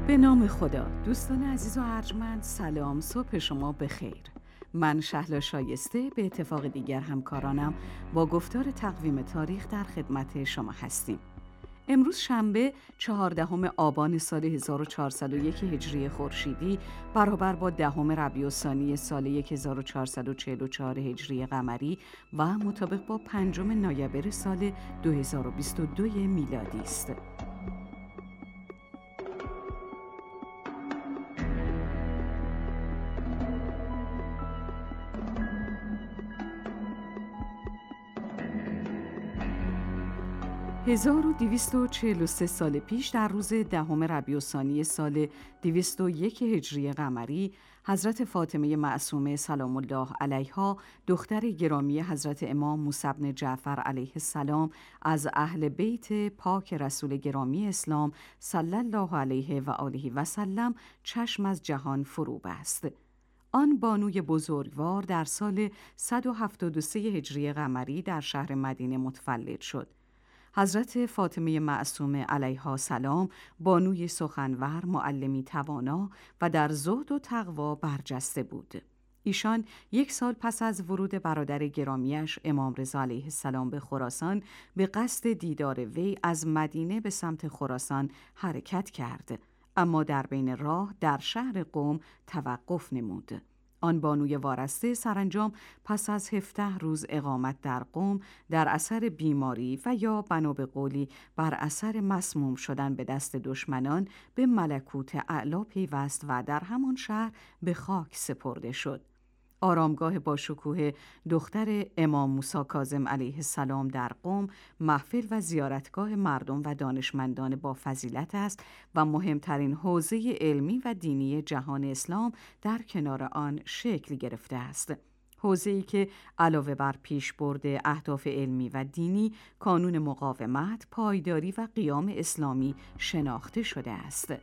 به نام خدا. دوستان عزیز و ارجمند، سلام، صبح شما بخیر. من شهلا شایسته به اتفاق دیگر همکارانم با گفتار تقویم تاریخ در خدمت شما هستیم. امروز شنبه 14 آبان سال 1401 هجری خورشیدی برابر با 10 ربیع الثانی سال 1444 هجری قمری و مطابق با 5 نوامبر سال 2022 میلادی است. 1243 سال پیش در روز 10 ربیع الثانی سال 201 هجری قمری، حضرت فاطمه معصومه سلام الله علیها، دختر گرامی حضرت امام موسی بن جعفر علیه السلام، از اهل بیت پاک رسول گرامی اسلام صلی الله علیه و آله و سلم چشم از جهان فرو بست. آن بانوی بزرگوار در سال 173 هجری قمری در شهر مدینه متولد شد. حضرت فاطمه معصومه علیها السلام بانوی سخنور، معلمی توانا و در زهد و تقوا برجسته بود. ایشان 1 سال پس از ورود برادر گرامیش امام رضا علیه السلام به خراسان به قصد دیدار وی از مدینه به سمت خراسان حرکت کرد، اما در بین راه در شهر قم توقف نمود. آن بانوی وارسته سرانجام پس از 17 روز اقامت در قم در اثر بیماری و یا بنا به قولی بر اثر مسموم شدن به دست دشمنان به ملکوت اعلی پیوست و در همان شهر به خاک سپرده شد. آرامگاه با شکوه دختر امام موسی کاظم علیه السلام در قم محفل و زیارتگاه مردم و دانشمندان با فضیلت است و مهمترین حوزه علمی و دینی جهان اسلام در کنار آن شکل گرفته است. حوزه‌ای که علاوه بر پیشبرد اهداف علمی و دینی، کانون مقاومت، پایداری و قیام اسلامی شناخته شده است.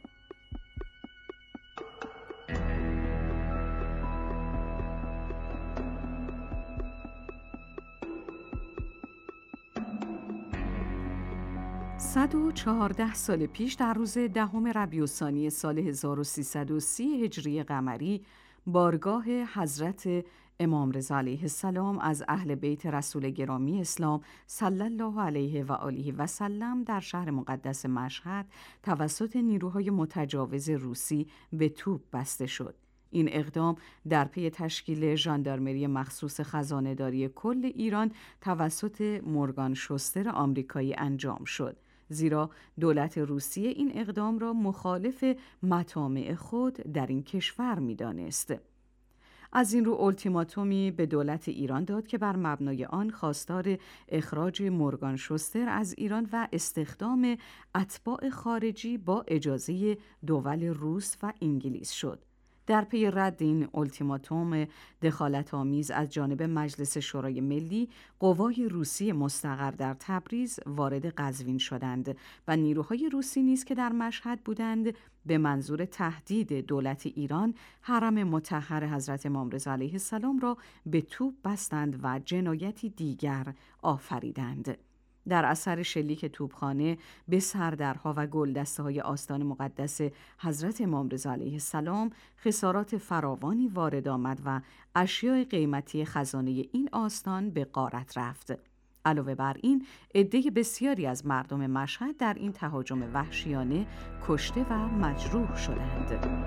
صد و 14 سال پیش در روز 10 ربیع الثانی سال 1330 هجری قمری، بارگاه حضرت امام رضا علیه السلام از اهل بیت رسول گرامی اسلام صلی الله علیه و آله و سلم در شهر مقدس مشهد توسط نیروهای متجاوز روسی به توپ بسته شد. این اقدام در پی تشکیل ژاندارمری مخصوص خزانه‌داری کل ایران توسط مورگان شوستر آمریکایی انجام شد، زیرا دولت روسیه این اقدام را مخالف مطامع خود در این کشور می‌دانست. از این رو اولتیماتومی به دولت ایران داد که بر مبنای آن خواستار اخراج مورگان شوستر از ایران و استخدام اتباع خارجی با اجازه دول روس و انگلیس شد. در پی رد این اولتیماتوم دخالت‌آمیز از جانب مجلس شورای ملی، قوای روسی مستقر در تبریز وارد قزوین شدند و نیروهای روسی نیز که در مشهد بودند به منظور تهدید دولت ایران، حرم مطهر حضرت امام رضا علیه السلام را به توپ بستند و جنایتی دیگر آفریدند. در اثر شلیک توپخانه به سردرها و گلدسته‌های آستان مقدس حضرت امام رضا علیه السلام خسارات فراوانی وارد آمد و اشیاء قیمتی خزانه این آستان به غارت رفت. علاوه بر این، عده بسیاری از مردم مشهد در این تهاجم وحشیانه کشته و مجروح شدند.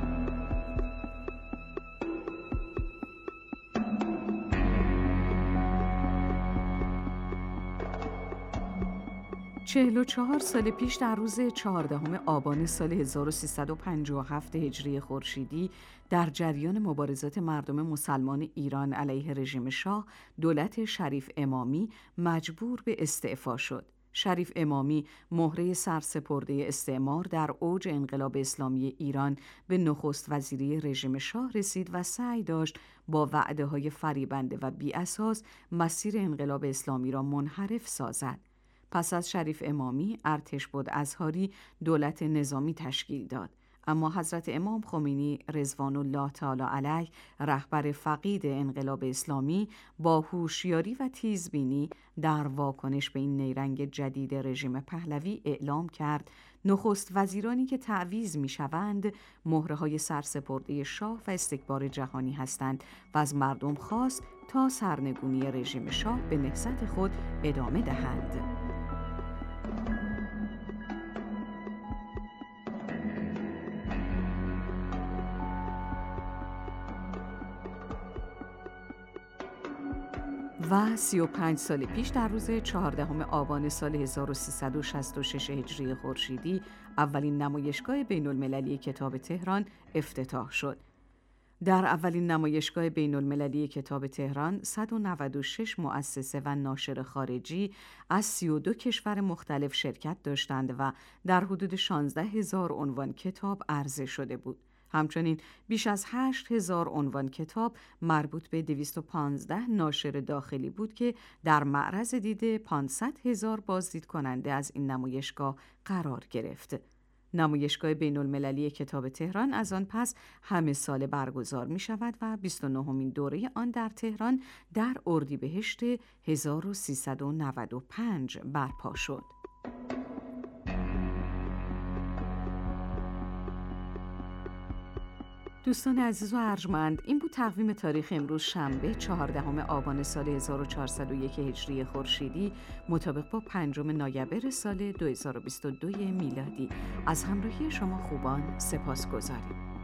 44 سال پیش در روز 14 آبان سال 1357 هجری خورشیدی در جریان مبارزات مردم مسلمان ایران علیه رژیم شاه، دولت شریف امامی مجبور به استعفا شد. شریف امامی مهره سرسپرده استعمار در اوج انقلاب اسلامی ایران به نخست وزیری رژیم شاه رسید و سعی داشت با وعده‌های فریبنده و بی‌اساس مسیر انقلاب اسلامی را منحرف سازد. پس از شریف امامی، ارتش بود اظهاری دولت نظامی تشکیل داد، اما حضرت امام خمینی رضوان الله تعالی علیه، رهبر فقید انقلاب اسلامی، با هوشیاری و تیزبینی در واکنش به این نیرنگ جدید رژیم پهلوی اعلام کرد نخست وزیرانی که تعویض می‌شوند مهره‌های سرسپرده شاه و استکبار جهانی هستند و از مردم خواست تا سرنگونی رژیم شاه به نهضت خود ادامه دهند. و 35 سال پیش در روز 14 آبان سال 1366 هجری خورشیدی اولین نمایشگاه بین‌المللی کتاب تهران افتتاح شد. در اولین نمایشگاه بین‌المللی کتاب تهران 196 مؤسسه و ناشر خارجی از 32 کشور مختلف شرکت داشتند و در حدود 16,000 عنوان کتاب عرضه شده بود. همچنین بیش از 8,000 عنوان کتاب مربوط به 215 ناشر داخلی بود که در معرض دید 500,000 بازدید کننده از این نمایشگاه قرار گرفت. نمایشگاه بین‌المللی کتاب تهران از آن پس همه ساله برگزار می شود و 29مین دوره آن در تهران در اردیبهشت 1395 برپا شد. دوستان عزیز و ارجمند، این بود تقویم تاریخ امروز شنبه 14 آبان سال 1401 هجری خورشیدی مطابق با 5 نوامبر سال 2022 میلادی. از همراهی شما خوبان سپاسگزاریم.